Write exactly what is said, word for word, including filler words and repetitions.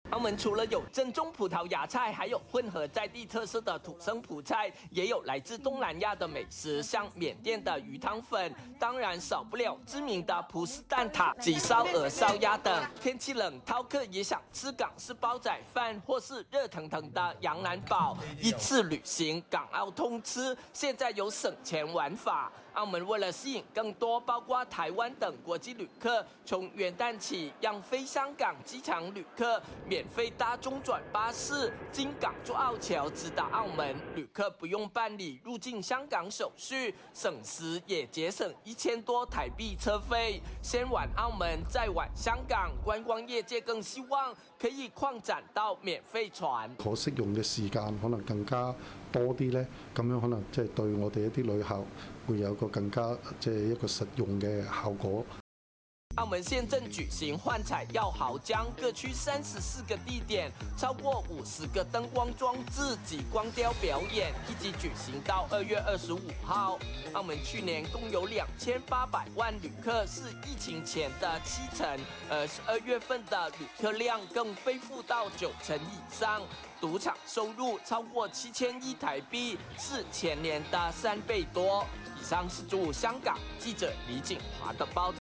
澳门除了有正宗葡萄牙菜，还有混合在地特色的土生葡菜，也有来自东南亚的美食，像缅甸的鱼汤粉，当然少不了知名的葡式蛋挞及烧鹅、烧鸭等。天气冷，饕客也想吃港式煲仔饭或是热腾腾的羊腩煲，一次旅行港澳通吃。现在有省钱玩法，澳门为了吸引更多包括台湾等国际旅客，从元旦起让飞香港机场旅客免费搭中转巴士经港珠澳桥直达澳门，旅客不用办理入境香港手续，省时也节省一千多台币车費。先玩澳門，再玩香港，觀光業界更希望可以擴展到免費船。 可適用嘅時間可能更加多啲咧，咁樣可能即係對我哋一啲旅客會有個更加即係一個實用嘅效果。 澳門現正舉行幻彩耀濠江各區三十四個地點，超過五十個燈光裝置及光雕表演，一直舉行到二月二十五號。澳門去年共有兩千八百萬旅客，是疫情前的七成，而十二月份的旅客量更飛速到九成以上。賭場收入超過七千億台幣，是前年的三倍多。以上是駐香港記者李景華的報道。